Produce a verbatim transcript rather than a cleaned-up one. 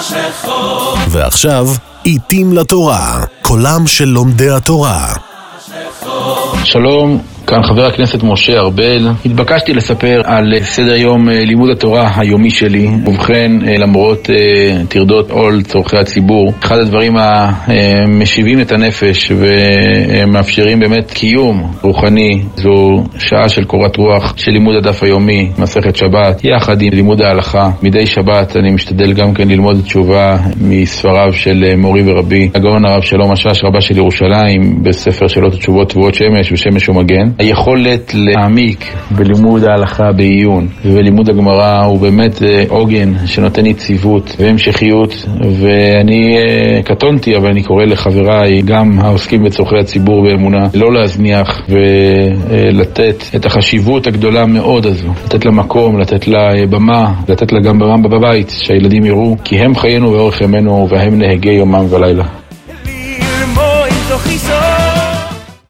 ועכשיו, עיתים לתורה, קולם של לומדי התורה. שלום, כאן חבר הכנסת משה ארבל. התבקשתי לספר על סדר יום לימוד התורה היומי שלי. ובכן, למרות תרדות עול צורכי הציבור, אחד הדברים המשיבים את הנפש ומאפשרים באמת קיום רוחני זו שעה של קורת רוח של לימוד הדף היומי, מסכת שבת, יחד עם לימוד ההלכה. מדי שבת אני משתדל גם כן ללמוד תשובה מספריו של מורי ורבי הגאון הרב שלום משאש, רבה של ירושלים, בספר שאלות ותשובות תבואות שמש ושמש ומגן. היכולת להעמיק בלימוד ההלכה בעיון ובלימוד הגמרא הוא באמת עוגן שנותן יציבות והמשכיות, ואני קטונתי אבל אני קורא לחבריי גם העוסקים בצורכי הציבור באמונה לא להזניח ולתת את החשיבות הגדולה מאוד הזו, לתת לה מקום, לתת לה במה, לתת לה גם במה בבית, שהילדים יראו כי הם חיינו ואורך ימינו והם נהגי יומם ולילה.